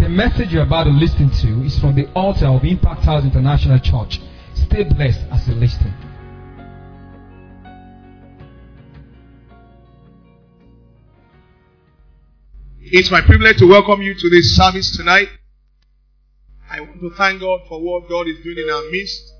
The message you're about to listen to is from the altar of Impact House International Church. Stay blessed as you listen. It's my privilege to welcome you to this service tonight. I want to thank God for what God is doing in our midst.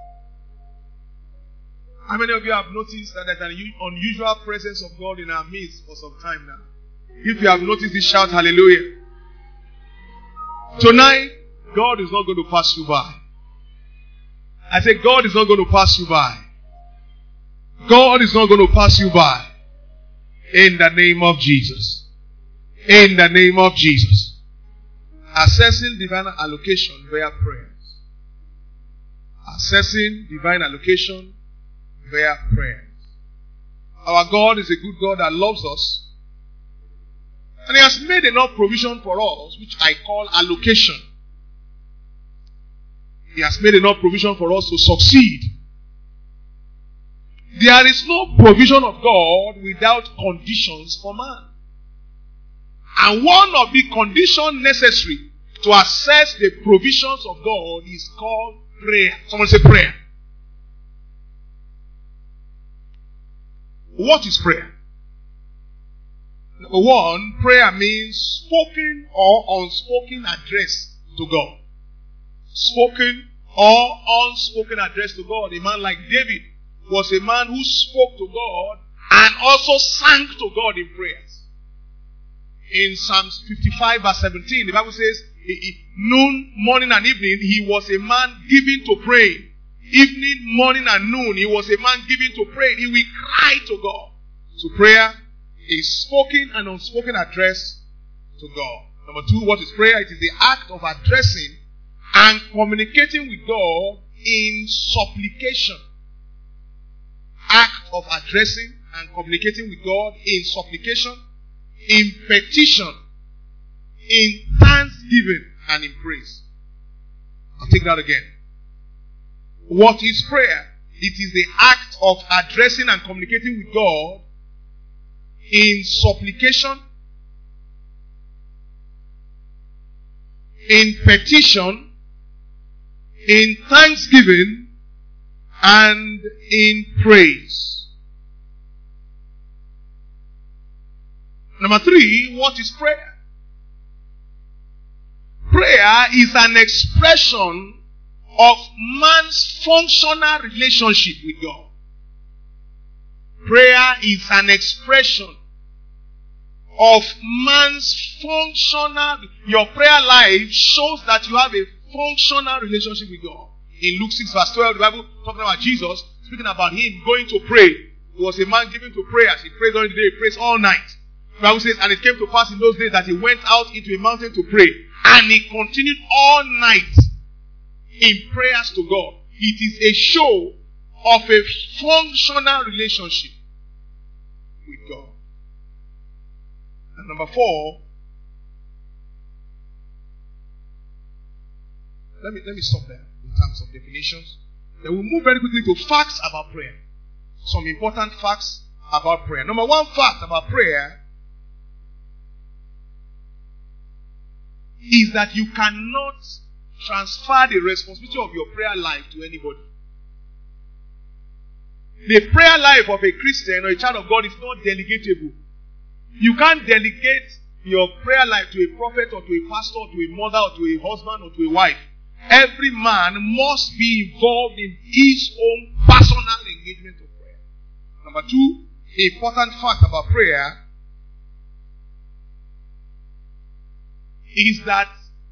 How many of you have noticed that there's an unusual presence of God in our midst for some time now? If you have noticed it, shout hallelujah. Tonight, God is not going to pass you by. I say God is not going to pass you by. God is not going to pass you by. In the name of Jesus. In the name of Jesus. Assessing divine allocation via prayers. Assessing divine allocation via prayers. Our God is a good God that loves us. And He has made enough provision for us, which I call allocation. He has made enough provision for us to succeed. There is no provision of God without conditions for man. And one of the conditions necessary to assess the provisions of God is called prayer. Someone say prayer. What is prayer? Number one, prayer means spoken or unspoken address to God. Spoken or unspoken address to God. A man like David was a man who spoke to God and also sang to God in prayers. In Psalms 55 verse 17, the Bible says, noon, morning and evening, he was a man given to pray. Evening, morning and noon, he was a man given to pray. He will cry to God. So prayer is spoken and unspoken address to God. Number two, what is prayer? It is the act of addressing and communicating with God in supplication. Act of addressing and communicating with God in supplication, in petition, in thanksgiving, and in praise. I'll take that again. What is prayer? It is the act of addressing and communicating with God in supplication, in petition, in thanksgiving, and in praise. Number three, what is prayer? Prayer is an expression of man's functional relationship with God. Prayer is an expression of man's functional. Your prayer life shows that you have a functional relationship with God. In Luke 6 verse 12, the Bible talking about Jesus, speaking about him going to pray. He was a man given to prayers. He prayed during the day, he prays all night. The Bible says, and it came to pass in those days that he went out into a mountain to pray. And he continued all night in prayers to God. It is a show of a functional relationship with God. And number four, let me stop there in terms of definitions. Then we'll move very quickly to facts about prayer. Some important facts about prayer. Number one fact about prayer is that you cannot transfer the responsibility of your prayer life to anybody. The prayer life of a Christian or a child of God is not delegatable. You can't delegate your prayer life to a prophet or to a pastor or to a mother or to a husband or to a wife. Every man must be involved in his own personal engagement of prayer. Number two, the important fact about prayer is that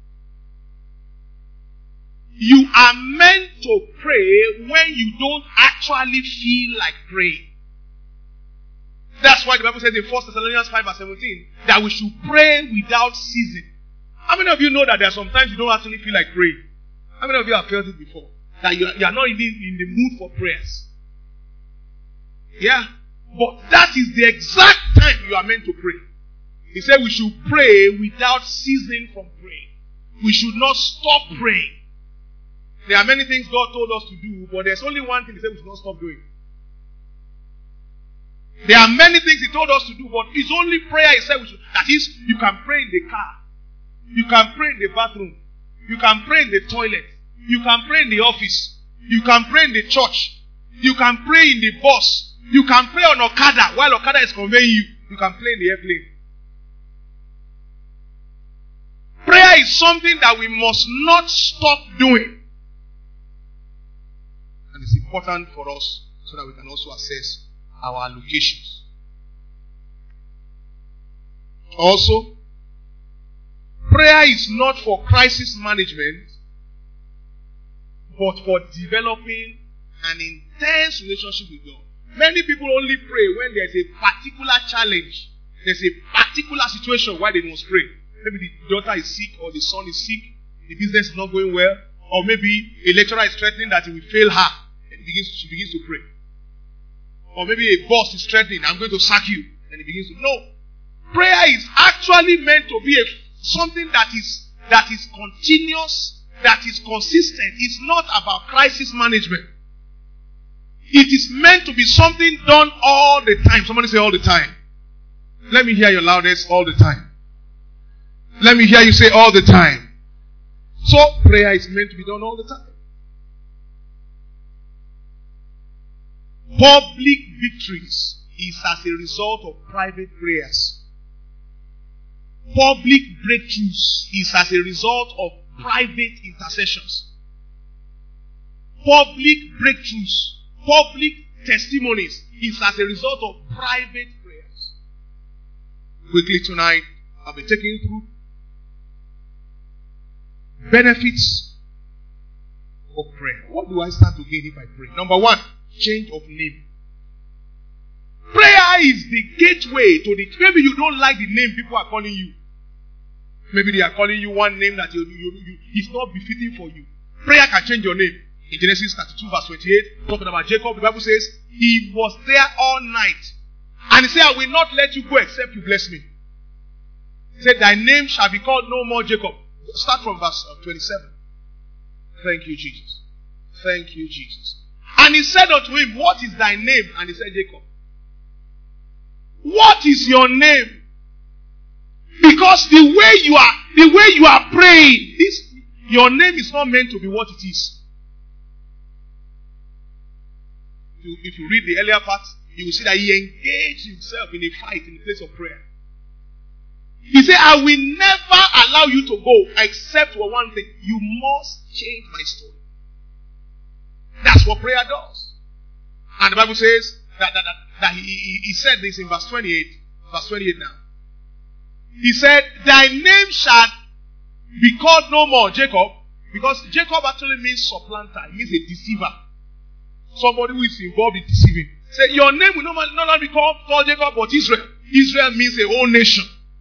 you are meant to pray when you don't actually feel like praying. That's why the Bible says in 1 Thessalonians 5 verse 17 that we should pray without ceasing. How many of you know that there are sometimes you don't actually feel like praying? How many of you have felt it before? That you are not even in the mood for prayers. Yeah. But that is the exact time you are meant to pray. He said we should pray without ceasing from praying. We should not stop praying. There are many things God told us to do, but there's only one thing He said we should not stop doing. There are many things He told us to do, but it's only prayer He said we should. That is, you can pray in the car. You can pray in the bathroom. You can pray in the toilet. You can pray in the office. You can pray in the church. You can pray in the bus. You can pray on Okada while Okada is conveying you. You can pray in the airplane. Prayer is something that we must not stop doing. And it's important for us so that we can also assess our allocations. Also, prayer is not for crisis management, but for developing an intense relationship with God. Many people only pray when there's a particular challenge. There's a particular situation why they must pray. Maybe the daughter is sick or the son is sick. The business is not going well. Or maybe a lecturer is threatening that he will fail her. And she begins to pray. Or maybe a boss is threatening, I'm going to sack you. And he begins to, no. Prayer is actually meant to be something that is continuous, that is consistent. It's not about crisis management. It is meant to be something done all the time. Somebody say all the time. Let me hear your loudest, all the time. Let me hear you say all the time. So prayer is meant to be done all the time. Public victories is as a result of private prayers. Public breakthroughs is as a result of private intercessions. Public breakthroughs, public testimonies is as a result of private prayers. Quickly tonight, I'll be taking you through benefits of prayer. What do I stand to gain if I pray? Number one, change of name. Prayer is the gateway to the... Maybe you don't like the name people are calling you. Maybe they are calling you one name that is not befitting for you. Prayer can change your name. In Genesis 32 verse 28, talking about Jacob, the Bible says, he was there all night. And he said, I will not let you go except you bless me. He said, thy name shall be called no more Jacob. Start from verse 27. Thank you, Jesus. Thank you, Jesus. And he said unto him, what is thy name? And he said, Jacob. What is your name? Because the way you are praying, your name is not meant to be what it is. If you read the earlier parts, you will see that he engaged himself in a fight in the place of prayer. He said, I will never allow you to go except for one thing. You must change my story. That's what prayer does. And the Bible says that he said this in verse 28. Verse 28 now. He said, thy name shall be called no more Jacob. Because Jacob actually means supplanter. It means a deceiver. Somebody who is involved in deceiving. Say, your name will no longer be called Jacob, but Israel. Israel means a whole nation.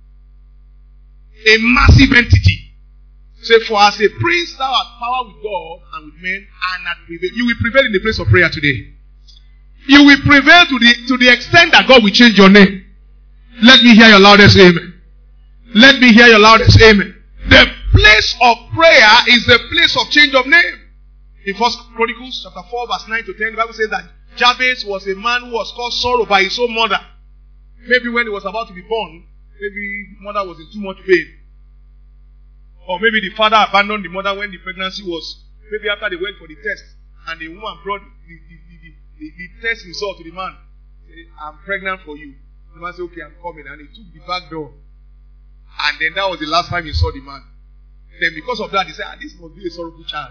A massive entity. Say, for as a prince thou art power with God and with men, and at prevail. You will prevail in the place of prayer today. You will prevail to the extent that God will change your name. Let me hear your loudest amen. Let me hear your loudest amen. The place of prayer is the place of change of name. In 1 Chronicles chapter 4 verse 9 to 10, the Bible says that Jabez was a man who was caused sorrow by his own mother. Maybe when he was about to be born, maybe the mother was in too much pain. Or maybe the father abandoned the mother when the pregnancy was, maybe after they went for the test, and the woman brought the test result to the man. Said, I'm pregnant for you. The man said, okay, I'm coming. And he took the back door. And then that was the last time he saw the man. Then because of that, he said, this must be a sorrowful child.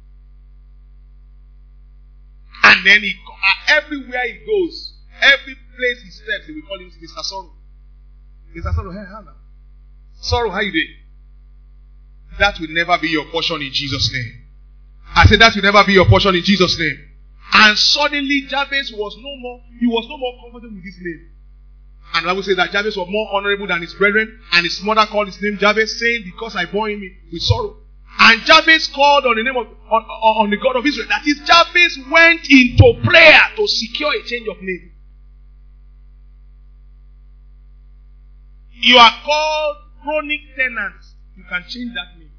And then everywhere he goes, every place he steps, they will call him Mr. Sorrow. Mr. Sorrow, hey, Hannah. Sorrow, how you doing? That will never be your portion in Jesus' name. I said that will never be your portion in Jesus' name. And suddenly Jabez was no more comfortable with his name. And the Bible says that Jabez was more honorable than his brethren, and his mother called his name Jabez, saying, because I bore him with sorrow. And Jabez called on the name of on the God of Israel. That is, Jabez went into prayer to secure a change of name. You are called chronic tenant. You can change that name.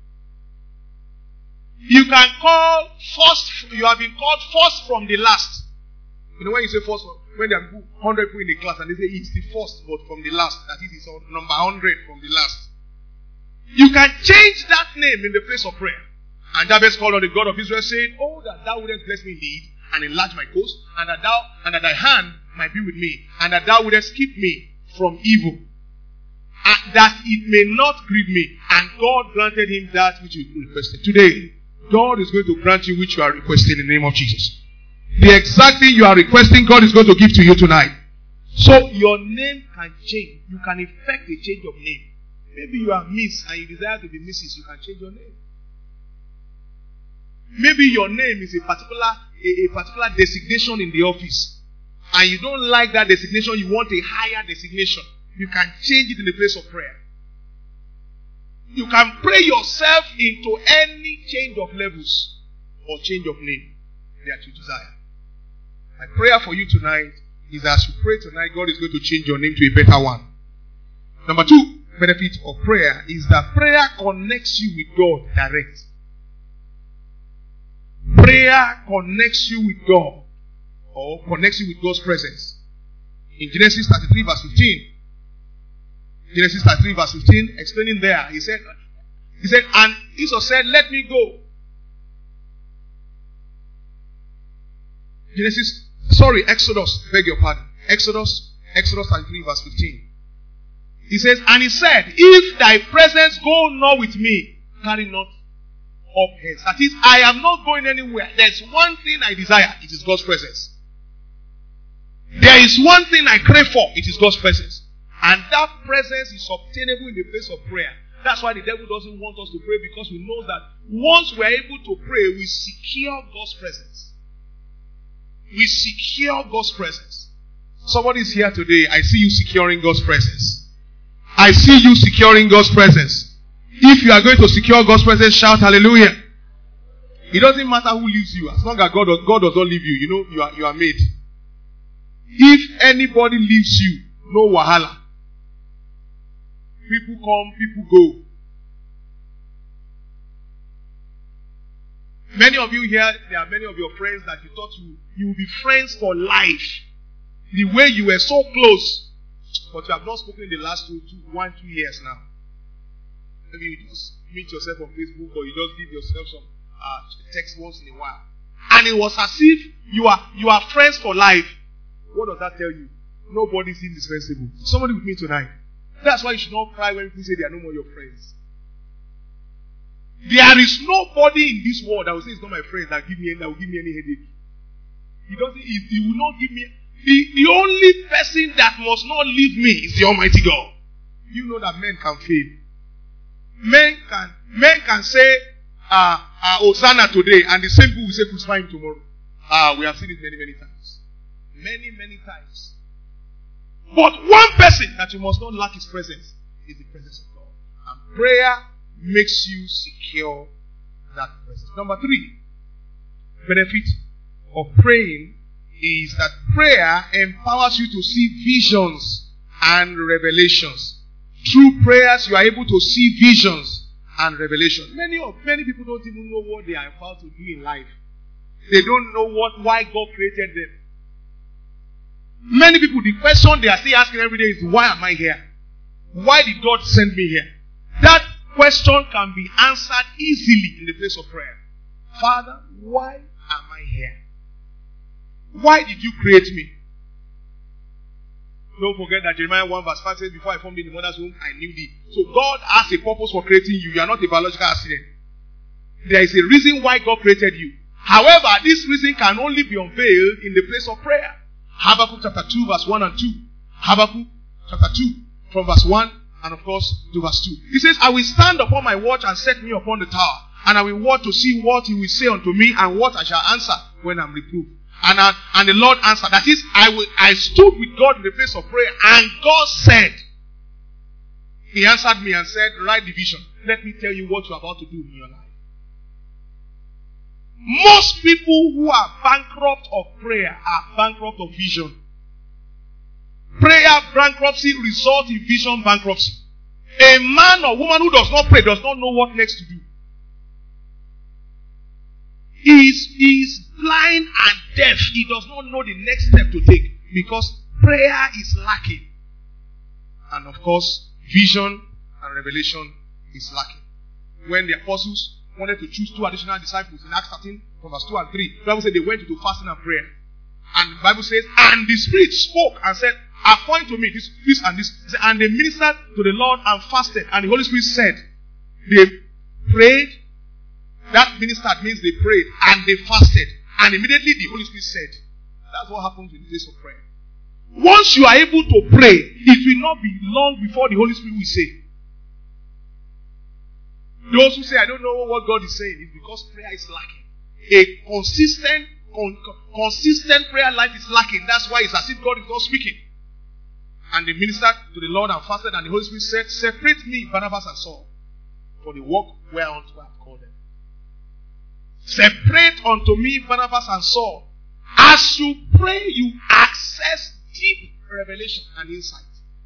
You can call first. You have been called first from the last. You know when you say first, when there are 100 people in the class and they say it's the first, but from the last. That is, it's number 100 from the last. You can change that name in the place of prayer. And Jabez called on the God of Israel, saying, "Oh, that thou wouldest bless me indeed, and enlarge my coast, and that thy hand might be with me, and that thou wouldest keep me from evil, and that it may not grieve me." And God granted him that which he requested. Today, God is going to grant you which you are requesting in the name of Jesus. The exact thing you are requesting, God is going to give to you tonight. So your name can change. You can effect a change of name. Maybe you are Miss and you desire to be Mrs. You can change your name. Maybe your name is a particular designation in the office, and you don't like that designation, you want a higher designation. You can change it in the place of prayer. You can pray yourself into any change of levels or change of name that you desire. My prayer for you tonight is, as you pray tonight, God is going to change your name to a better one. Number 2 benefit of prayer is that prayer connects you with God direct. Prayer connects you with God, or connects you with God's presence. In Genesis 33 verse 15, Genesis 33 verse 15, explaining there, he said, and Esau said, "Let me go." Exodus, beg your pardon. Exodus 33 verse 15. He says, and he said, "If thy presence go not with me, carry not up hence." That is, I am not going anywhere. There's one thing I desire. It is God's presence. There is one thing I crave for. It is God's presence. And that presence is obtainable in the place of prayer. That's why the devil doesn't want us to pray, because we know that once we're able to pray, we secure God's presence. We secure God's presence. Somebody is here today. I see you securing God's presence. I see you securing God's presence. If you are going to secure God's presence, shout hallelujah. It doesn't matter who leaves you, as long as God does not leave you. You know, you are made. If anybody leaves you, no wahala. People come, people go. Many of you here, there are many of your friends that you thought you would be friends for life. The way you were so close, but you have not spoken in the last 2 years now. Maybe you just meet yourself on Facebook, or you just give yourself some text once in a while. And it was as if you are friends for life. What does that tell you? Nobody is indispensable. Somebody with me tonight. That's why you should not cry when people say they are no more your friends. There is nobody in this world that will say it's not my friend that will give me any headache. He will not give me. The only person that must not leave me is the Almighty God. You know that men can fail. Men can say Hosanna today, and the same people will say crucify him tomorrow. We have seen it many, many times. Many, many times. But one person that you must not lack his presence is the presence of God. And prayer makes you secure that presence. Number 3 benefit of praying is that prayer empowers you to see visions and revelations. Through prayers, you are able to see visions and revelations. Many people don't even know what they are about to do in life. They don't know why God created them. Many people, the question they are still asking every day is, why am I here? Why did God send me here? That question can be answered easily in the place of prayer. Father, why am I here? Why did you create me? Don't forget that Jeremiah 1 verse 5 says, before I formed in the mother's womb, I knew thee. So God has a purpose for creating you. You are not a biological accident. There is a reason why God created you. However, this reason can only be unveiled in the place of prayer. Habakkuk chapter 2 verse 1 and 2. Habakkuk chapter 2 from verse 1 and of course to verse 2. He says, I will stand upon my watch and set me upon the tower, and I will watch to see what he will say unto me, and what I shall answer when I am reproved. And the Lord answered. That is, I stood with God in the place of prayer, and God said, He answered me and said, write the vision. Let me tell you what you are about to do in your life. Most people who are bankrupt of prayer are bankrupt of vision. Prayer bankruptcy results in vision bankruptcy. A man or woman who does not pray does not know what next to do. He is blind and deaf. He does not know the next step to take, because prayer is lacking. And of course, vision and revelation is lacking. When the apostles wanted to choose 2 additional disciples in Acts 13, from verse 2 and 3, the Bible said they went into fasting and prayer. And the Bible says, and the Spirit spoke and said, appoint to me this and this. And they ministered to the Lord and fasted. And the Holy Spirit said, they prayed. That ministered means they prayed and they fasted. And immediately the Holy Spirit said, that's what happens in the place of prayer. Once you are able to pray, it will not be long before the Holy Spirit will say. Those who say, I don't know what God is saying, is because prayer is lacking. A consistent prayer life is lacking. That's why it's as if God is not speaking. And they ministered to the Lord and fasted, and the Holy Spirit said, separate me, Barnabas and Saul, for the work whereunto I have called them. Separate unto me Barnabas and Saul. As you pray, you access deep revelation and insight.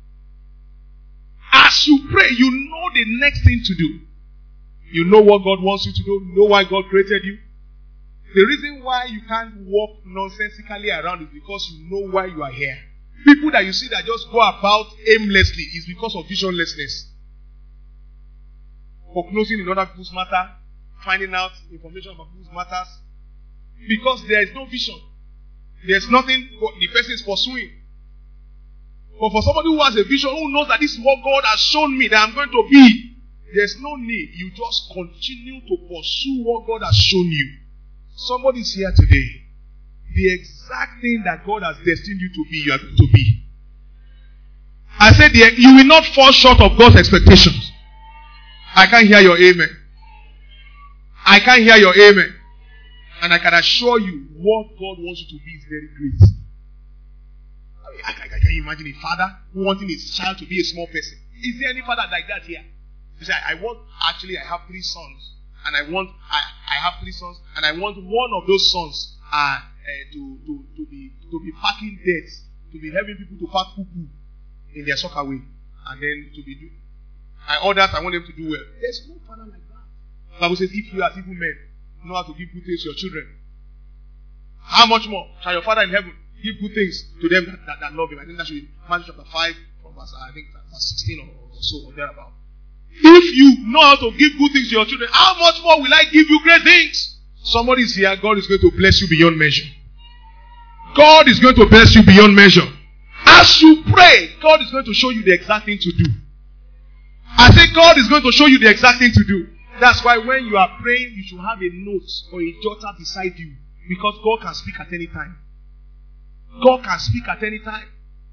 As you pray, you know the next thing to do. You know what God wants you to do. You know why God created you. The reason why you can't walk nonsensically around is because you know why you are here. People that you see that just go about aimlessly is because of visionlessness. Prognosing in other people's matter, finding out information about people's matters. Because there is no vision. There's nothing the person is pursuing. But for somebody who has a vision, who knows that this is what God has shown me that I'm going to be, there's no need. You just continue to pursue what God has shown you. Somebody's here today. The exact thing that God has destined you to be, you are going to be. I said you will not fall short of God's expectations. I can't hear your amen. I can't hear your amen. And I can assure you, what God wants you to be is very great. I can imagine a father wanting his child to be a small person. Is there any father like that here? You say, I have 3 sons. And I have 3 sons. And I want one of those sons to be packing dates. To be helping people to pack poo-poo in their soccer way. And then to be doing. All that I want them to do well. There's no father like that. The Bible says, if you as evil men know how to give good things to your children, how much more shall your Father in heaven give good things to them that love him? I think that should be Matthew chapter 5 from verse 16 or so or thereabout. If you know how to give good things to your children, how much more will I give you great things? Somebody is here, God is going to bless you beyond measure. God is going to bless you beyond measure. As you pray, God is going to show you the exact thing to do. I say God is going to show you the exact thing to do. That's why when you are praying, you should have a note or a jotter beside you. Because God can speak at any time. God can speak at any time.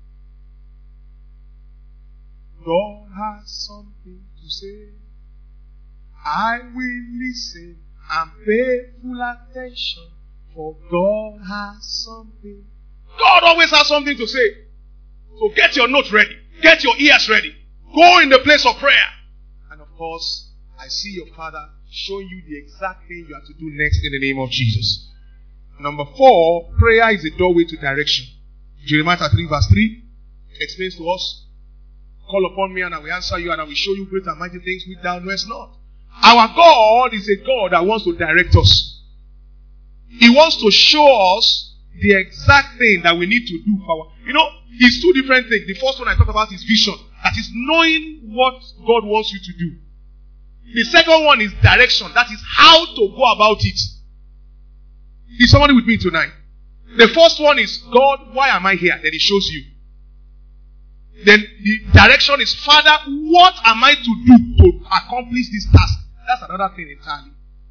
God has something to say. I will listen and pay full attention. For God has something. God always has something to say. So get your notes ready. Get your ears ready. Go in the place of prayer. And of course, I see your Father showing you the exact thing you have to do next in the name of Jesus. Number 4, prayer is a doorway to direction. Jeremiah 3 verse 3 explains to us, call upon me and I will answer you and I will show you great and mighty things which thou knowest not. Our God is a God that wants to direct us. He wants to show us the exact thing that we need to do. It's 2 different things. The first one I talked about is vision. That is knowing what God wants you to do. The second one is direction. That is how to go about it. Is somebody with me tonight? The first one is, God, why am I here? Then He shows you. Then the direction is, Father, what am I to do to accomplish this task? That's another thing entirely.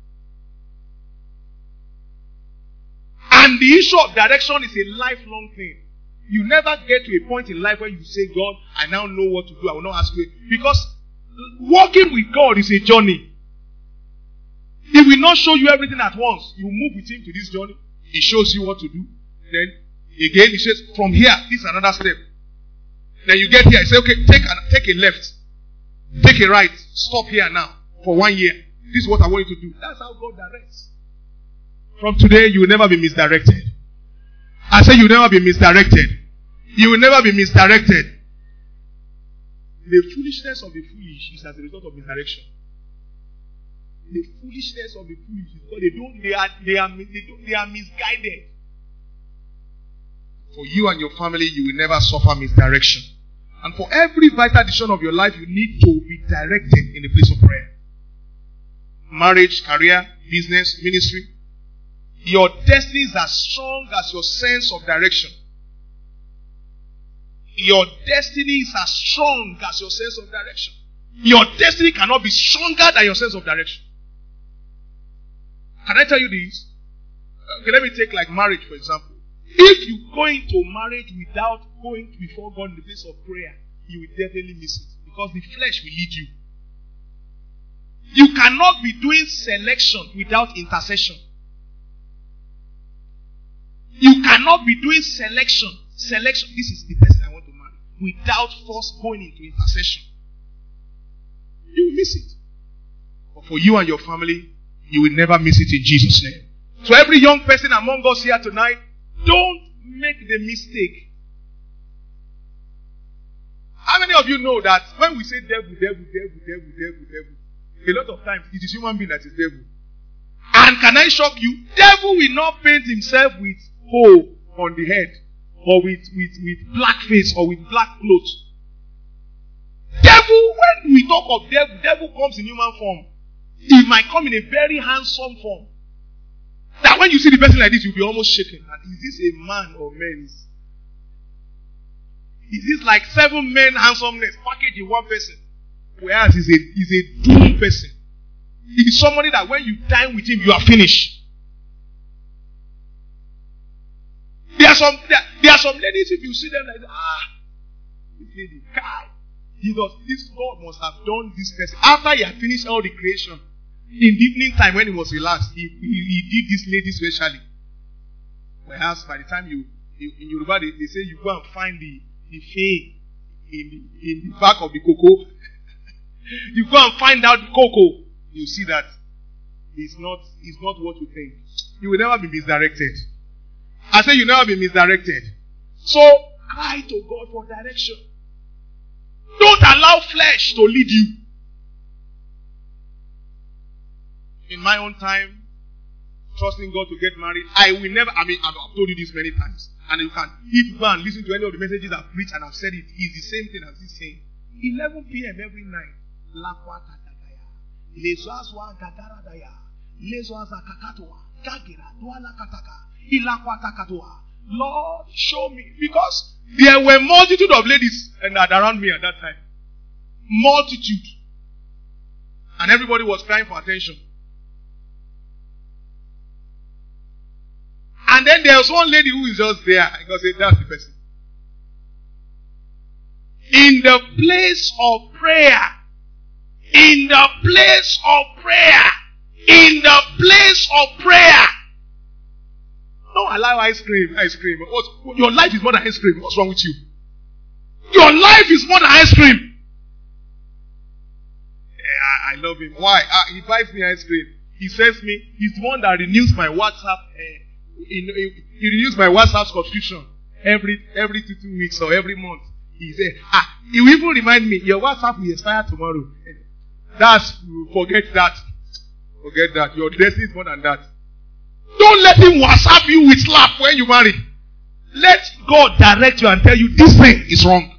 And the issue of direction is a lifelong thing. You never get to a point in life where you say, God, I now know what to do. I will not ask you. Because walking with God is a journey. He will not show you everything at once. You move with Him to this journey. He shows you what to do. Then, again, He says, from here, this is another step. Then you get here, He says, okay, take a left. Take a right. Stop here now for 1 year. This is what I want you to do. That's how God directs. From today, you will never be misdirected. I say you will never be misdirected. You will never be misdirected. The foolishness of the foolish is as a result of misdirection. The foolishness of the foolish is because they are misguided. For you and your family, you will never suffer misdirection. And for every vital decision of your life, you need to be directed in the place of prayer. Marriage, career, business, ministry. Your destiny is as strong as your sense of direction. Your destiny is as strong as your sense of direction. Your destiny cannot be stronger than your sense of direction. Can I tell you this? Okay, let me take like marriage, for example. If you go into marriage without going before God in the place of prayer, you will definitely miss it. Because the flesh will lead you. You cannot be doing selection without intercession. You cannot be doing selection. This is the person I want to marry. Without first going into intercession. You will miss it. But for you and your family, you will never miss it in Jesus' name. So every young person among us here tonight, don't make the mistake. How many of you know that when we say devil, a lot of times it is human being that is devil. And can I shock you? Devil will not paint himself with hole on the head or with black face or with black clothes. Devil, when we talk of devil comes in human form. It might come in a very handsome form. That when you see the person like this, you'll be almost shaken. And is this a man or men? Is this like 7 men handsomeness packaged in one person? Whereas he's a doomed person. It is somebody that when you dine with him, you are finished. There are some ladies, if you see them like, this lady, this God must have done this person. After he had finished all the creation, in the evening time when he was relaxed, he did this lady specially. Whereas by the time in Yoruba, they say you go and find the fay in the back of the cocoa. You go and find out the cocoa. You see that it's not what you think. You will never be misdirected. I say you will never be misdirected. So cry to God for direction. Don't allow flesh to lead you. In my own time, trusting God to get married, I've told you this many times. And if you go and listen to any of the messages I've preached and I've said it, it's the same thing as he's saying. 11 p.m. every night. Lord, show me. Because there were multitude of ladies around me at that time. Multitude. And everybody was crying for attention. And then there was one lady who is just there. I can say, that's the person. In the place of prayer. In the place of prayer. In the place of prayer. Don't allow ice cream. Your life is more than ice cream. What's wrong with you? Your life is more than ice cream. I love him. Why? He buys me ice cream. He sends me. He's the one that renews my WhatsApp. He renews my WhatsApp subscription every 2 weeks or every month. He said, he will even remind me, your WhatsApp will expire tomorrow. Forget that. Forget that. Your destiny is more than that. Don't let him WhatsApp you with slap when you marry. Let God direct you and tell you this thing is wrong.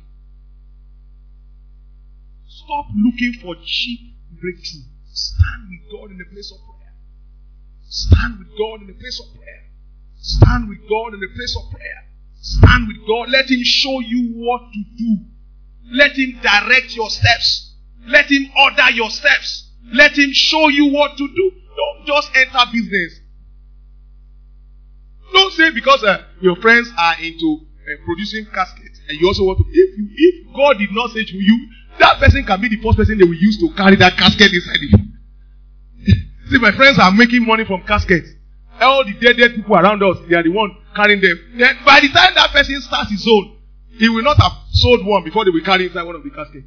Stop looking for cheap breakthrough. Stand with God in the place of prayer. Stand with God in the place of prayer. Stand with God in the place of prayer. Stand with God. Let him show you what to do. Let him direct your steps. Let him order your steps. Let him show you what to do. Don't just enter business. Don't say because your friends are into producing caskets and you also want to. If God did not say to you, that person can be the first person they will use to carry that casket inside it. See, my friends are making money from caskets. All the dead people around us, they are the one carrying them. Then by the time that person starts his own, he will not have sold one before they will carry inside one of the caskets.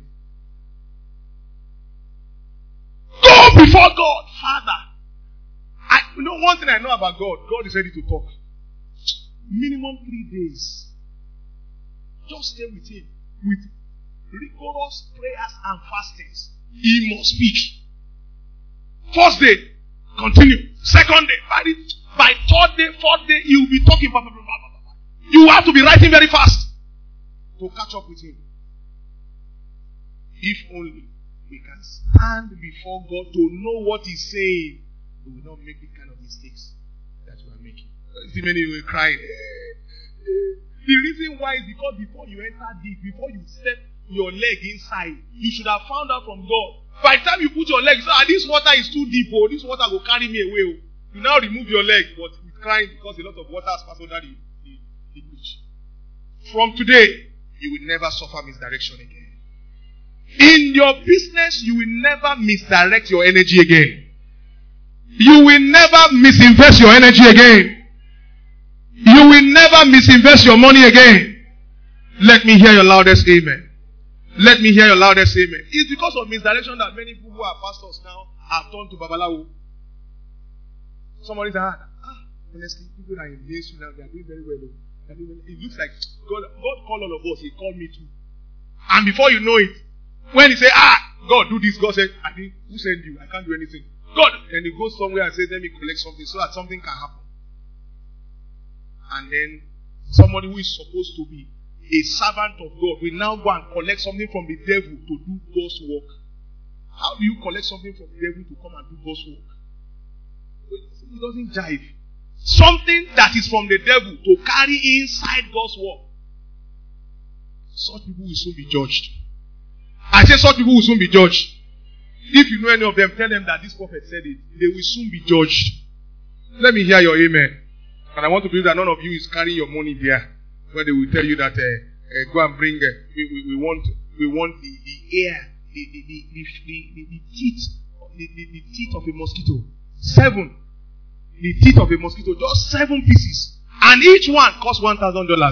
Go before God, Father. One thing I know about God, God is ready to talk. Minimum 3 days. Just stay with him with rigorous prayers and fastings. He must speak. First day, continue. Second day, by third day, fourth day, he will be talking. You have to be writing very fast to catch up with him. If only we can stand before God to know what He's saying, we will not make the kind of mistakes that we are making. See, many will cry. The reason why is because before you enter deep, before you step your leg inside, you should have found out from God. By the time you put your leg, you say, this water is too deep, oh, this water will carry me away. Oh. You now remove your leg, but with crying because a lot of water has passed under the bridge. From today, you will never suffer misdirection again. In your business, you will never misdirect your energy again. You will never misinvest your energy again. You will never misinvest your money again. Let me hear your loudest amen. Let me hear your loudest amen. It's because of misdirection that many people who are pastors now have turned to Babalawo. Somebody said, honestly, people that are in ministry now, they are doing very well. It looks like God called all of us. He called me too. And before you know it, when he said, God, do this, God said, who sent you? I can't do anything. God. Then he goes somewhere and says, let me collect something so that something can happen. And then somebody who is supposed to be a servant of God will now go and collect something from the devil to do God's work. How do you collect something from the devil to come and do God's work? It doesn't jive. Something that is from the devil to carry inside God's work. Such people will soon be judged. I say such people will soon be judged. If you know any of them, tell them that this prophet said it. They will soon be judged. Let me hear your amen. And I want to believe that none of you is carrying your money there, where they will tell you that go and bring. We want the air, the teeth of a mosquito. 7. The teeth of a mosquito, just 7 pieces, and each one costs $1,000.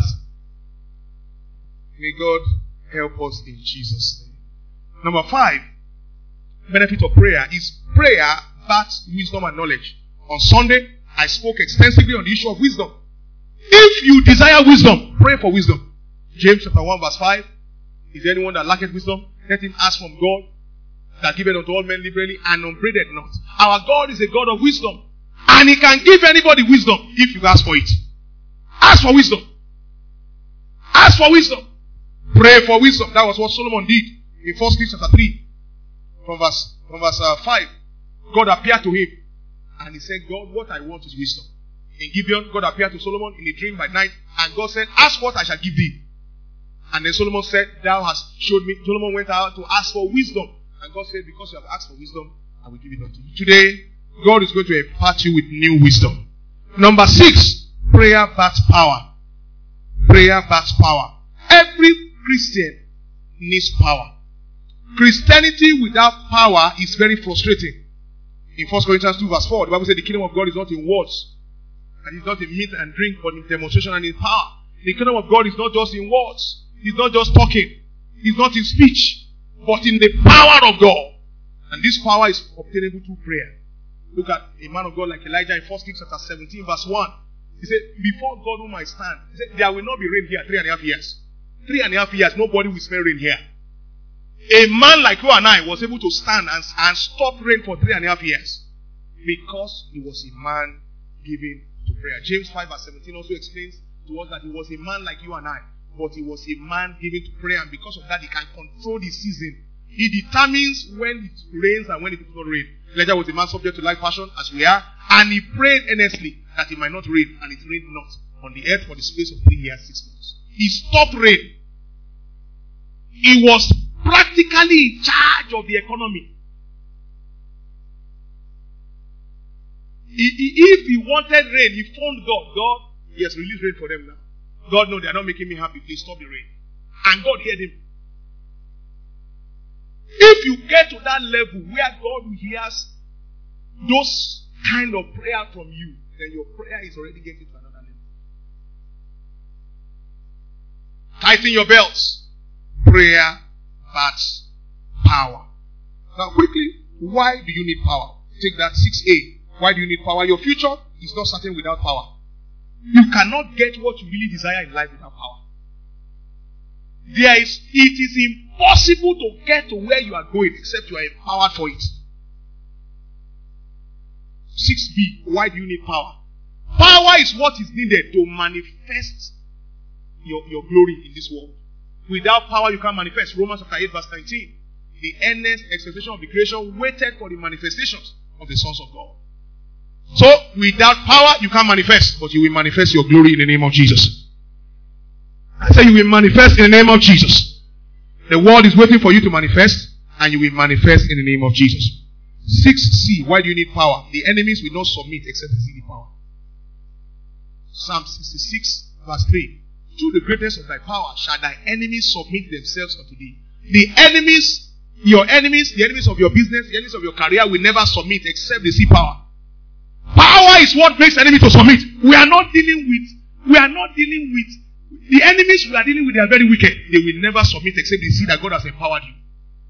May God help us in Jesus' name. Number 5, benefit of prayer is prayer backs wisdom and knowledge. On Sunday, I spoke extensively on the issue of wisdom. If you desire wisdom, pray for wisdom. James chapter 1 verse 5. Is there anyone that lacketh wisdom? Let him ask from God, that giveth unto all men liberally and upbraideth not. Our God is a God of wisdom. And He can give anybody wisdom if you ask for it. Ask for wisdom. Ask for wisdom. Pray for wisdom. That was what Solomon did in 1 Kings chapter 3. From verse 5. God appeared to him. And he said, God, what I want is wisdom. In Gibeon, God appeared to Solomon in a dream by night. And God said, ask what I shall give thee. And then Solomon said, thou hast showed me. Solomon went out to ask for wisdom. And God said, because you have asked for wisdom, I will give it unto you. Today, God is going to impart you with new wisdom. Number 6, prayer backs power. Prayer backs power. Every Christian needs power. Christianity without power is very frustrating. In 1 Corinthians 2 verse 4, the Bible says the kingdom of God is not in words. And it's not in meat and drink, but in demonstration and in power. The kingdom of God is not just in words. It's not just talking. It's not in speech. But in the power of God. And this power is obtainable through prayer. Look at a man of God like Elijah in 1 Kings chapter 17 verse 1. He said, before God whom I stand, he said, there will not be rain here 3.5 years. 3.5 years, nobody will smell rain here. A man like you and I was able to stand and stop rain for 3.5 years. Because he was a man given to prayer. James 5 verse 17 also explains to us that he was a man like you and I. But he was a man given to prayer. And because of that, he can control the season. He determines when it rains and when it does not rain. Elijah was a man subject to like passion, as we are. And he prayed earnestly that it might not rain. And it rained not on the earth for the space of 3 years, 6 months. He stopped rain. He was practically in charge of the economy. If he wanted rain, he phoned God. God, yes, release rain for them now. God, no, they are not making me happy. Please stop the rain. And God heard him. If you get to that level where God hears those kind of prayer from you, then your prayer is already getting to another level. Tighten your belts. Prayer backs power. Now quickly, why do you need power? Take that 6a. Why do you need power? Your future is not certain without power. You cannot get what you really desire in life without power. It is impossible to get to where you are going except you are empowered for it. 6b. Why do you need power? Power is what is needed to manifest your glory in this world. Without power, you can't manifest. Romans chapter 8 verse 19. the earnest expectation of the creation waited for the manifestations of the sons of God. So, without power, you can't manifest, but you will manifest your glory in the name of Jesus. I say you will manifest in the name of Jesus. The world is waiting for you to manifest, and you will manifest in the name of Jesus. 6C, why do you need power? The enemies will not submit except they see the power. Psalm 66, verse 3. Through the greatness of thy power shall thy enemies submit themselves unto thee. The enemies, your enemies, the enemies of your business, the enemies of your career will never submit except they see power. Power is what makes enemies to submit. We are not dealing with the enemies we are dealing with. They are very wicked. They will never submit except they see that God has empowered you.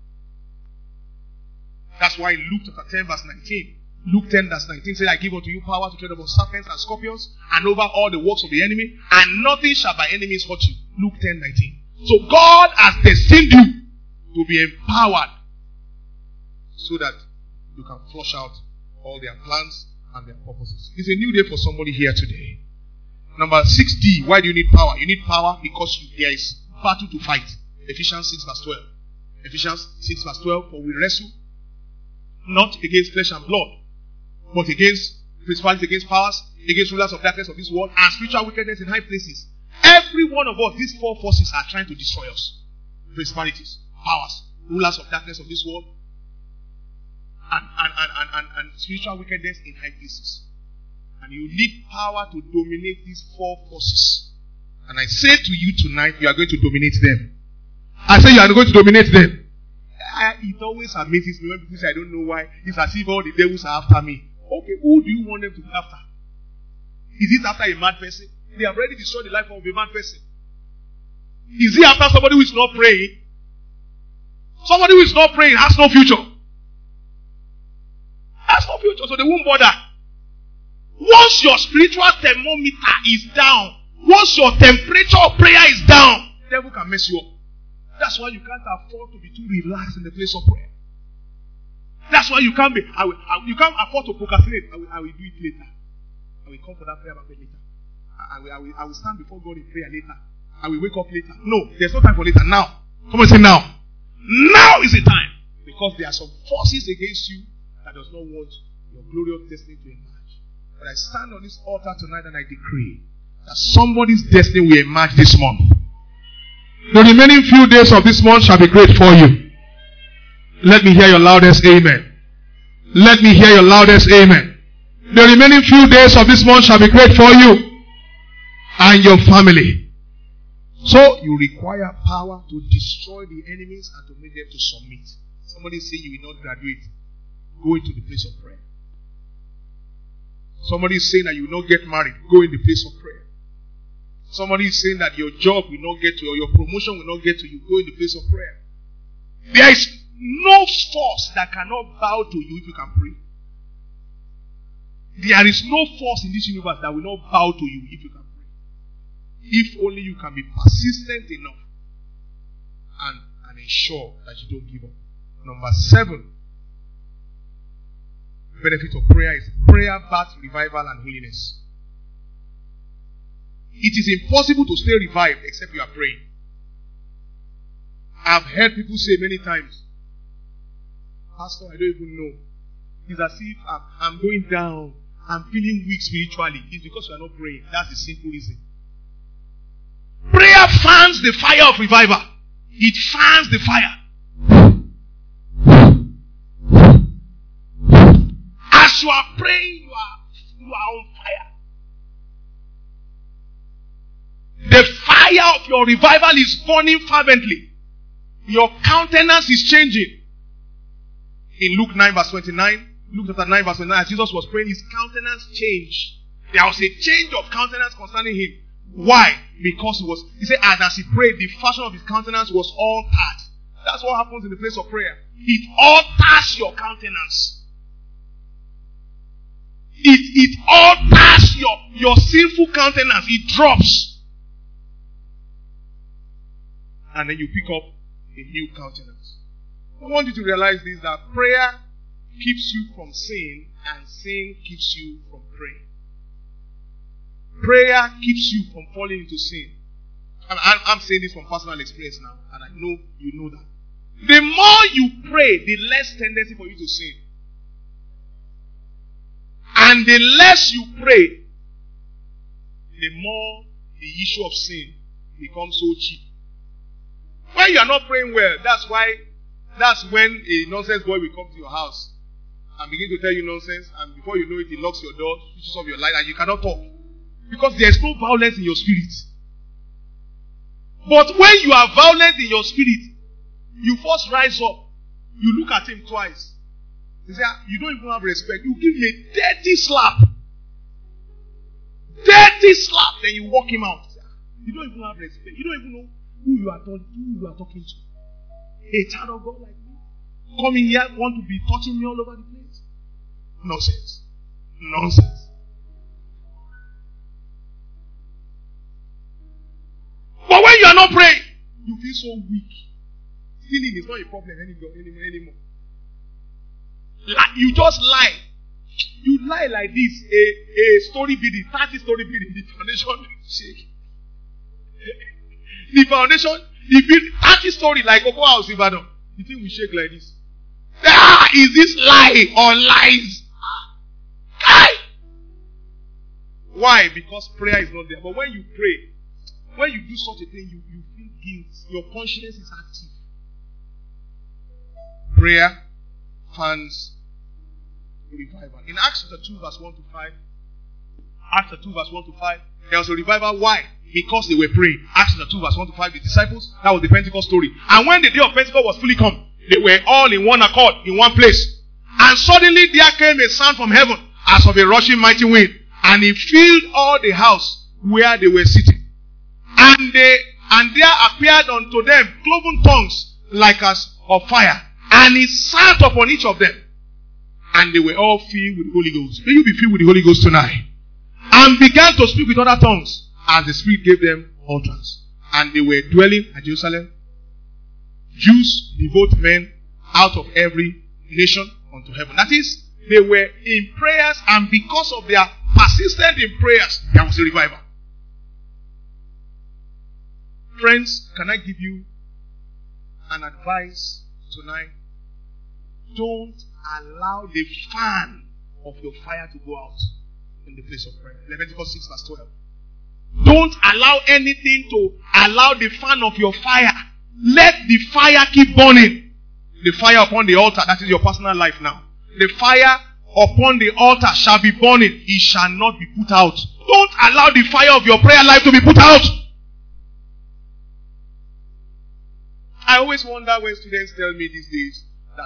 That's why in Luke chapter 10 verse 19, Luke 10 verse 19 says, I give unto you power to tread upon serpents and scorpions and over all the works of the enemy, and nothing shall by enemies hurt you. Luke 10 19. So God has destined you to be empowered so that you can flush out all their plans and their purposes. It's a new day for somebody here today. Number 6D, why do you need power? You need power because there is battle to fight. Ephesians 6 verse 12. Ephesians 6 verse 12, for we wrestle not against flesh and blood, but against principalities, against powers, against rulers of darkness of this world, and spiritual wickedness in high places. Every one of us, these four forces are trying to destroy us. Principalities, powers, rulers of darkness of this world, and spiritual wickedness in high places. And you need power to dominate these four forces. And I say to you tonight, you are going to dominate them. I say you are going to dominate them. It always amazes me when people say, I don't know why. It's as if all the devils are after me. Okay, who do you want them to be after? Is it after a mad person? They have already destroyed the life of a mad person. Is it after somebody who is not praying? Somebody who is not praying has no future. Has no future, so they won't bother. Once your spiritual thermometer is down, once your temperature of prayer is down, the devil can mess you up. That's why you can't afford to be too relaxed in the place of prayer. That's why you can't you can't afford to procrastinate. I will do it later. I will come for that prayer later. I will stand before God in prayer later. I will wake up later. No, there's no time for later. Now. Come on, say now. Now is the time. Because there are some forces against you that does not want your glorious destiny to emerge. But I stand on this altar tonight and I decree that somebody's destiny will emerge this month. The remaining few days of this month shall be great for you. Let me hear your loudest amen. Let me hear your loudest amen. The remaining few days of this month shall be great for you and your family. So you require power to destroy the enemies and to make them to submit. Somebody say you will not graduate. Go into the place of prayer. Somebody is saying that you will not get married. Go in the place of prayer. Somebody is saying that your job will not get to you or your promotion will not get to you. Go in the place of prayer. There is no force that cannot bow to you if you can pray. There is no force in this universe that will not bow to you if you can pray. If only you can be persistent enough and ensure that you don't give up. Number 7, benefit of prayer is prayer births revival and holiness. It is impossible to stay revived except you are praying. I've heard people say many times, Pastor, I don't even know. It's as if I'm going down. I'm feeling weak spiritually. It's because you are not praying. That's the simple reason. Prayer fans the fire of revival. It fans the fire. As you are praying, you are on fire. The fire of your revival is burning fervently. Your countenance is changing. In Luke 9 verse 29, Luke chapter 9 verse 29, as Jesus was praying, his countenance changed. There was a change of countenance concerning him. Why? Because he said, as he prayed, the fashion of his countenance was altered. That's what happens in the place of prayer. It alters your countenance. It alters your sinful countenance. It drops. And then you pick up a new countenance. I want you to realize this, that prayer keeps you from sin and sin keeps you from praying. Prayer keeps you from falling into sin. I'm saying this from personal experience now, and I know you know that. The more you pray, the less tendency for you to sin. And the less you pray, the more the issue of sin becomes so cheap. When you are not praying well, that's when a nonsense boy will come to your house and begin to tell you nonsense, and before you know it, he locks your door, switches off your light, and you cannot talk. Because there is no violence in your spirit. But when you are violent in your spirit, you first rise up. You look at him twice. You say, you don't even have respect. You give him a dirty slap. Dirty slap. Then you walk him out. You don't even have respect. You don't even know who you are talking to. A child of God like me. Coming here, want to be touching me all over the place. Nonsense. Nonsense. But when you are not praying, you feel so weak. Stealing is not a problem anymore. You just lie. You lie like this. A story building, 30-story building, the foundation shake. The foundation, the building, 30-story like Cocoa House in Ibadan. You think we shake like this? Is this lie or lies? Why? Because prayer is not there. But when you pray, when you do such a thing, you feel guilt. Your conscience is active. Prayer fans revival. In Acts chapter 2 verse 1 to 5, Acts chapter 2 verse 1 to 5, there was a revival. Why? Because they were praying. Acts chapter 2 verse 1 to 5, the disciples, that was the Pentecost story. And when the day of Pentecost was fully come, they were all in one accord, in one place. And suddenly there came a sound from heaven, as of a rushing mighty wind, and it filled all the house where they were sitting. And there appeared unto them cloven tongues like as of fire, and it sat upon each of them. And they were all filled with the Holy Ghost. May you be filled with the Holy Ghost tonight. And began to speak with other tongues, as the Spirit gave them utterance. And they were dwelling at Jerusalem. Jews, devout men, out of every nation unto heaven. That is, they were in prayers, and because of their persistence in prayers, there was a revival. Friends, can I give you an advice tonight? Don't allow the fan of your fire to go out in the place of prayer. Leviticus 6 verse 12. Don't allow anything to allow the fan of your fire. Let the fire keep burning. The fire upon the altar, that is your personal life now. The fire upon the altar shall be burning. It shall not be put out. Don't allow the fire of your prayer life to be put out. I always wonder when students tell me these days that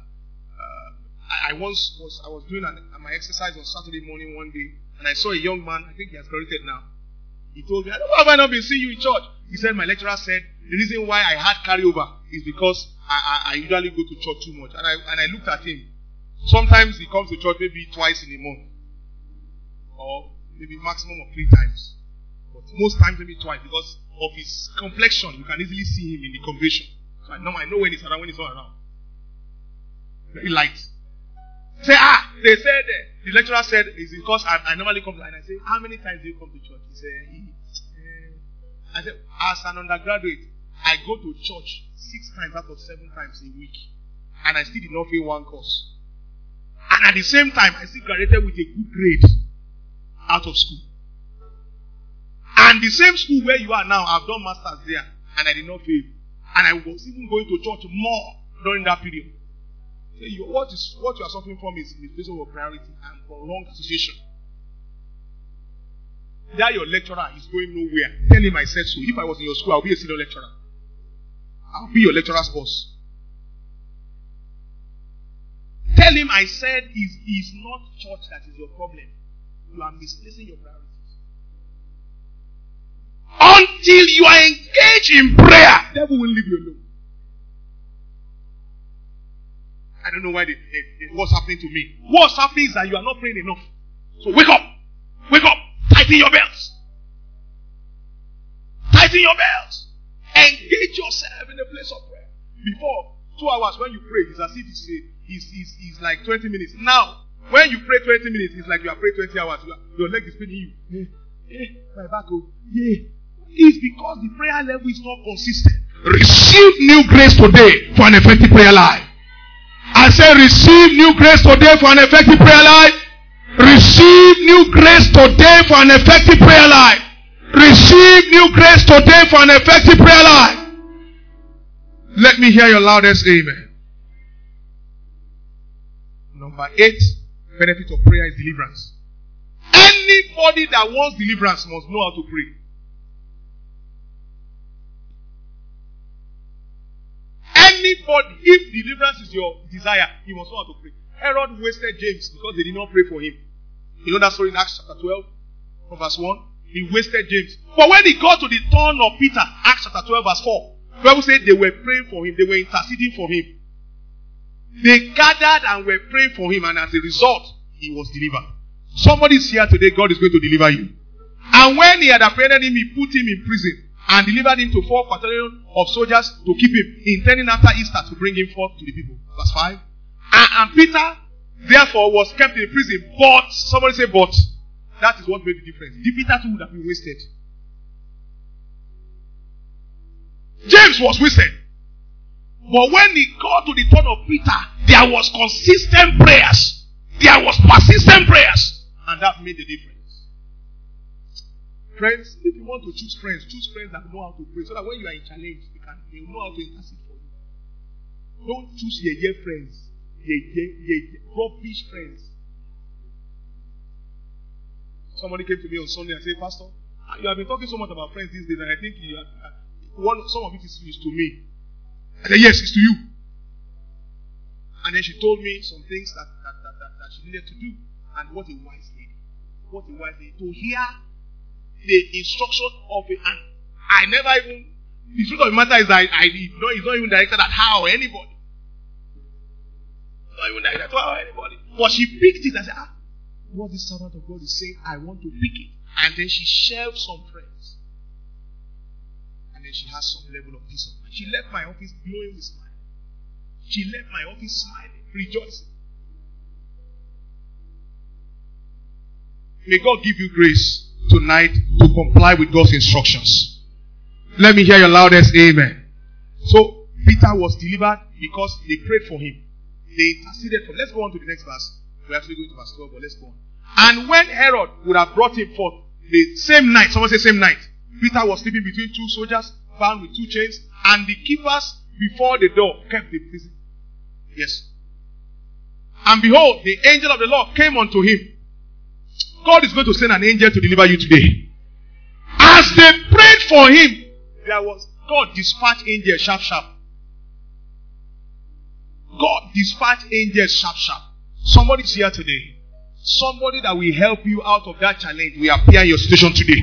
I was doing my exercise on Saturday morning one day, and I saw a young man. I think he has graduated now. He told me, "Why have I not been seeing you in church?" He said, "My lecturer said the reason why I had carryover is because I usually go to church too much." And I looked at him. Sometimes he comes to church maybe twice in a month, or maybe maximum of 3 times, but most times maybe twice because of his complexion. You can easily see him in the congregation. So I know when he's around, when he's not around. Very light. Say, they said, the lecturer said, it's because I normally come to, and I say, "How many times do you come to church?" He said, I said, "As an undergraduate, I go to church 6 times out of 7 times a week. And I still did not fail one course. And at the same time, I still graduated with a good grade out of school. And the same school where you are now, I've done masters there, and I did not fail. And I was even going to church more during that period." So what you are suffering from is misplacement of priority and prolonged association. That your lecturer is going nowhere. Tell him I said so. If I was in your school, I'll be a senior lecturer. I'll be your lecturer's boss. Tell him I said it's not church that is your problem. You are misplacing your priorities. Until you are engaged in prayer, the devil will leave you alone. I don't know why what's happening to me. What's happening is that you are not praying enough. So wake up. Wake up. Tighten your belts. Tighten your belts. Engage yourself in the place of prayer. Before, 2 hours when you pray, it's as if it's like 20 minutes. Now, when you pray 20 minutes, it's like you are praying 20 hours. Your leg is paining you. My back, yeah. It's because the prayer level is not consistent. Receive new grace today for an effective prayer life. I say receive new grace today for an effective prayer life. Receive new grace today for an effective prayer life. Receive new grace today for an effective prayer life. Let me hear your loudest amen. Number 8, benefit of prayer is deliverance. Anybody that wants deliverance must know how to pray. Anybody, if deliverance is your desire, you must know how to pray. Herod wasted James because they did not pray for him. You know that story in Acts chapter 12, from verse 1? He wasted James. But when he got to the turn of Peter, Acts chapter 12, verse 4, the Bible said they were praying for him. They were interceding for him. They gathered and were praying for him, and as a result, he was delivered. Somebody is here today, God is going to deliver you. And when he had apprehended him, he put him in prison and delivered him to 4 battalions of soldiers to keep him, intending after Easter to bring him forth to the people. Verse 5. And Peter, therefore, was kept in prison. But, somebody say, but. That is what made the difference. The Peter too would have been wasted. James was wasted. But when he got to the turn of Peter, there was consistent prayers. There was persistent prayers. And that made the difference. Friends, if you want to choose friends that know how to pray, so that when you are in challenge, they know how to intercede for you. Don't choose your friends. Rubbish friends. Somebody came to me on Sunday and said, Pastor, you have been talking so much about friends these days, and I think some of it is to me. I said, yes, it's to you. And then she told me some things that she needed to do. And what a wise lady. What a wise lady. To hear the instruction of it. And I never even, the truth of the matter is that it's not even directed at her or anybody. Not even directed at her or anybody. But she picked it and said, what this servant of God is saying, I want to pick it. And then she shelved some friends. And then she has some level of peace of mind. She left my office glowing with smile. She left my office smiling, rejoicing. May God give you grace tonight to comply with God's instructions. Let me hear your loudest amen. So, Peter was delivered because they prayed for him. They interceded for him. Let's go on to the next verse. We're actually going to verse 12, but let's go on. And when Herod would have brought him forth, the same night, someone say same night, Peter was sleeping between 2 soldiers, bound with 2 chains, and the keepers before the door kept the prison. Yes. And behold, the angel of the Lord came unto him. God is going to send an angel to deliver you today. As they prayed for him, God dispatched angels sharp. God dispatched angels sharp. Somebody is here today. Somebody that will help you out of that challenge will appear in your situation today.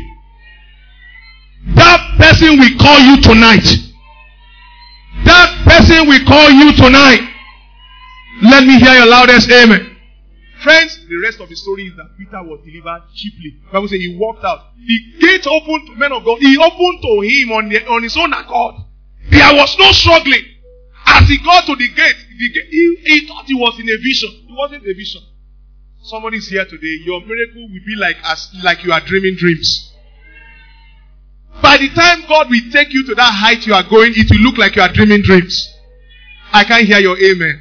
That person will call you tonight. That person will call you tonight. Let me hear your loudest amen. Friends, the rest of the story is that Peter was delivered cheaply. The Bible says he walked out. The gate opened to men of God. He opened to him on his own accord. There was no struggling. As he got to the gate, he thought he was in a vision. It wasn't a vision. Somebody is here today. Your miracle will be like you are dreaming dreams. By the time God will take you to that height you are going, it will look like you are dreaming dreams. I can't hear your amen.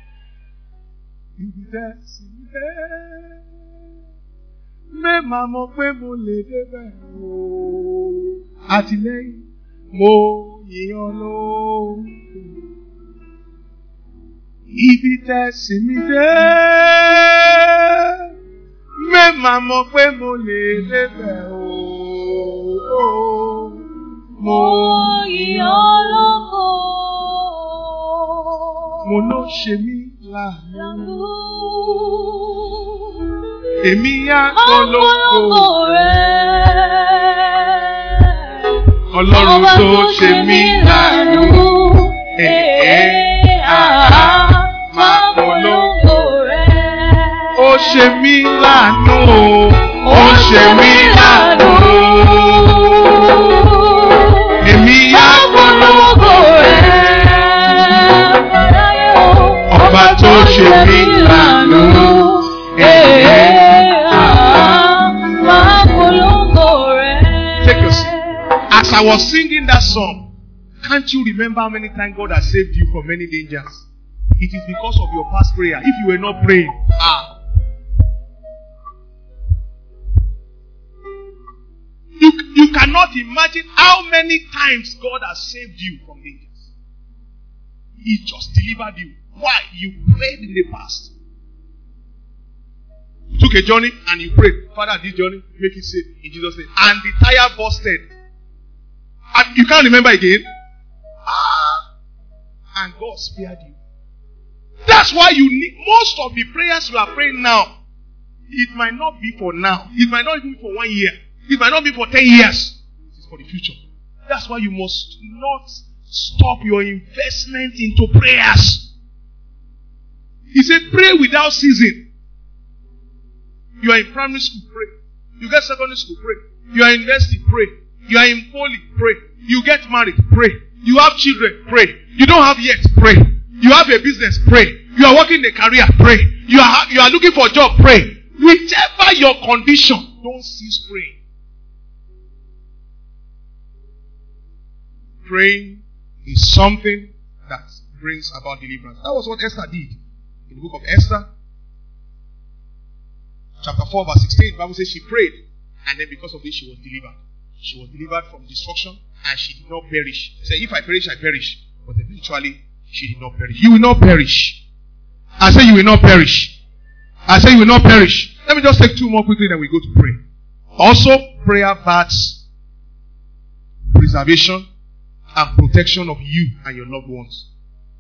Ibi tẹ́sí mi dé, mẹ́mà mọ̀ pé mo lè débẹ̀ o. Mo yìn ọ́ lógo. Mo ló ṣe mí láàánú. Èmi á polongo rẹ̀. Ọlọ́run tó ṣe mí láàánú. Máa polongo rẹ̀. Ó ṣe mí láàánú. Ó ṣe mí láàánú. Èmi á polongo rẹ̀. Ọba tó ṣe mí láàánú. Máa polongo rẹ̀. Take your seat. As I was singing that song, I Can't you remember how many times God has saved you from many dangers? It is because of your past prayer. If you were not praying, You cannot imagine how many times God has saved you from dangers. He just delivered you. Why? You prayed in the past. You took a journey and you prayed. Father, this journey, make it safe in Jesus' name. And the tire busted. And you can't remember again. And God spared you. That's why you need most of the prayers you are praying now. It might not be for now. It might not even be for 1 year. It might not be for 10 years. It is for the future. That's why you must not stop your investment into prayers. He said, pray without ceasing. You are in primary school, pray. You get secondary school, pray. You are in university, pray. You are in poly, pray. You get married, pray. You have children, pray. You don't have yet, pray. You have a business, pray. You are working a career, pray. You are looking for a job, pray. Whichever your condition, don't cease praying. Praying is something that brings about deliverance. That was what Esther did. In the book of Esther, chapter 4, verse 16, the Bible says she prayed, and then because of this she was delivered. She was delivered from destruction, and she did not perish. She said, if I perish, I perish. But eventually, she did not perish. You will not perish. I say you will not perish. I say you will not perish. Let me just take 2 more quickly, then we go to pray. Also, prayer backs preservation and protection of you and your loved ones.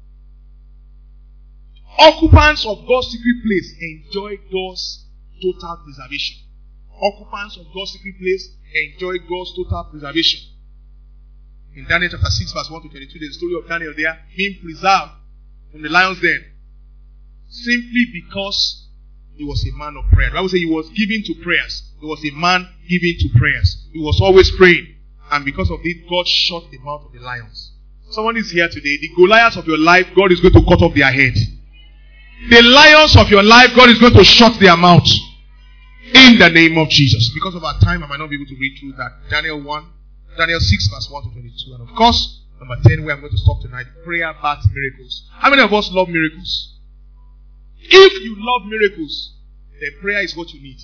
Occupants of God's secret place enjoy God's total preservation. Occupants of God's secret place enjoy God's total preservation. In Daniel chapter 6 verse 1 to 22, there's the story of Daniel there being preserved from the lion's den. Simply because he was a man of prayer. The Bible says he was given to prayers. He was a man given to prayers. He was always praying. And because of it, God shut the mouth of the lions. Someone is here today. The Goliaths of your life, God is going to cut off their head. The lions of your life, God is going to shut their mouth. In the name of Jesus. Because of our time, I might not be able to read through that. Daniel 6 verse 1 to 22. And of course, number 10, where I'm going to stop tonight. Prayer backs miracles. How many of us love miracles? If you love miracles, then prayer is what you need.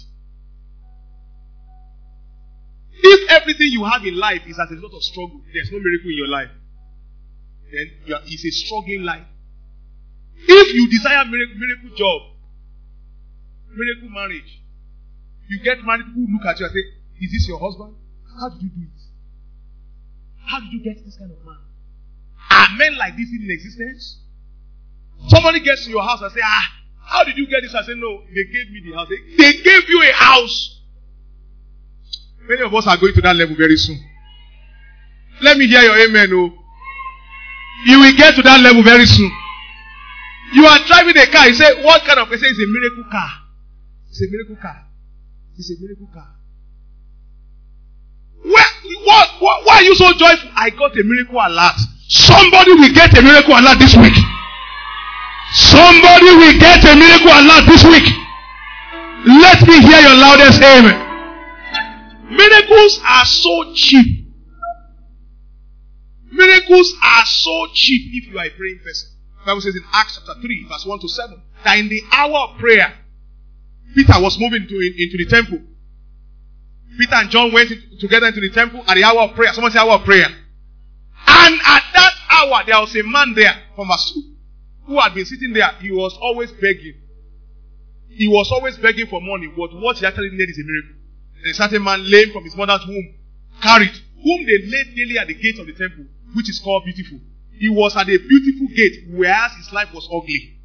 If everything you have in life is as a result of struggle, there's no miracle in your life. Then it's a struggling life. If you desire miracle job, miracle marriage, you get married, people look at you and say, is this your husband? How did you do it? How did you get this kind of man? Are men like this in existence? Somebody gets to your house and say, how did you get this? I say, no, they gave me the house. They gave you a house. Many of us are going to that level very soon. Let me hear your amen. Oh. You will get to that level very soon. You are driving a car. You say, what kind of car? It's a miracle car. It's a miracle car. It's a miracle car. Why are you so joyful? I got a miracle alert. Somebody will get a miracle alert this week. Somebody will get a miracle alert this week. Let me hear your loudest amen. Miracles are so cheap. Miracles are so cheap if you are a praying person. The Bible says in Acts chapter 3, verse 1 to 7, that in the hour of prayer, Peter was moving into the temple. Peter and John went together into the temple at the hour of prayer. Someone say hour of prayer. And at that hour, there was a man there from verse 2 who had been sitting there. He was always begging. He was always begging for money. But what he actually needed is a miracle. And a certain man lame from his mother's womb, carried, whom they laid daily at the gate of the temple, which is called Beautiful. He was at a beautiful gate, whereas his life was ugly.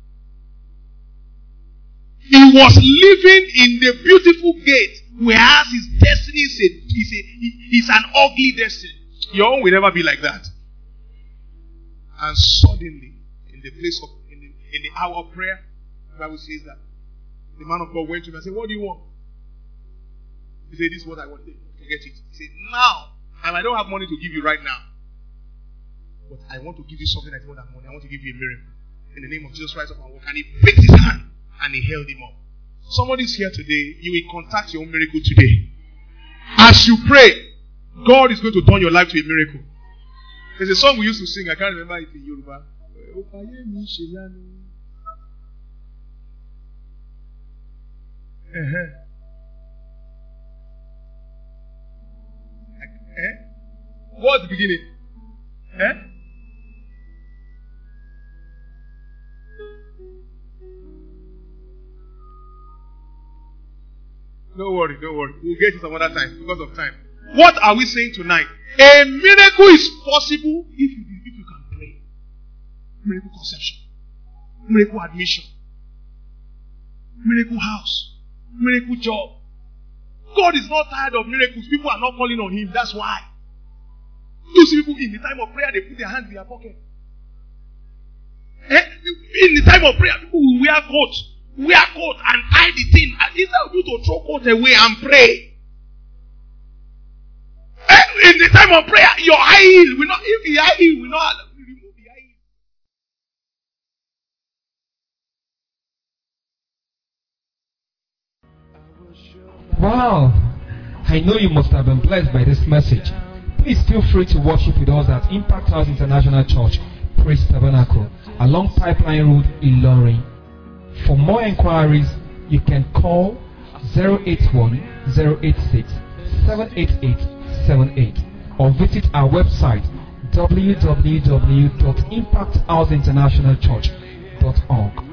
He was living in the beautiful gate, whereas his destiny is an ugly destiny. Your own will never be like that. And suddenly, in the hour of prayer, the Bible says that the man of God went to him and said, what do you want? He said, this is what I want. Forget it. He said, now, and I don't have money to give you right now, but I want to give you something I don't have money. I want to give you a miracle. In the name of Jesus Christ of our work. And he picked his hand and he held him up. Somebody's here today. You will contact your own miracle today. As you pray, God is going to turn your life to a miracle. There's a song we used to sing. I can't remember it in Yoruba. What's the beginning? Don't worry. We'll get it some other time because of time. What are we saying tonight? A miracle is possible if you can pray. Miracle conception, miracle admission, miracle house, miracle job. God is not tired of miracles. People are not calling on Him. That's why. You see people in the time of prayer, they put their hands in their pocket. In the time of prayer, people will wear coats and tie the thing. Instead of you to throw coat away and pray. In the time of prayer, your high heel will not. If the high heel will not remove the high heel. Wow! I know you must have been blessed by this message. Please feel free to worship with us at Impact House International Church, Praise Tabernacle, along Pipeline Road, Ilorin. For more inquiries, you can call 081-086-78878 or visit our website www.impacthouseinternationalchurch.org.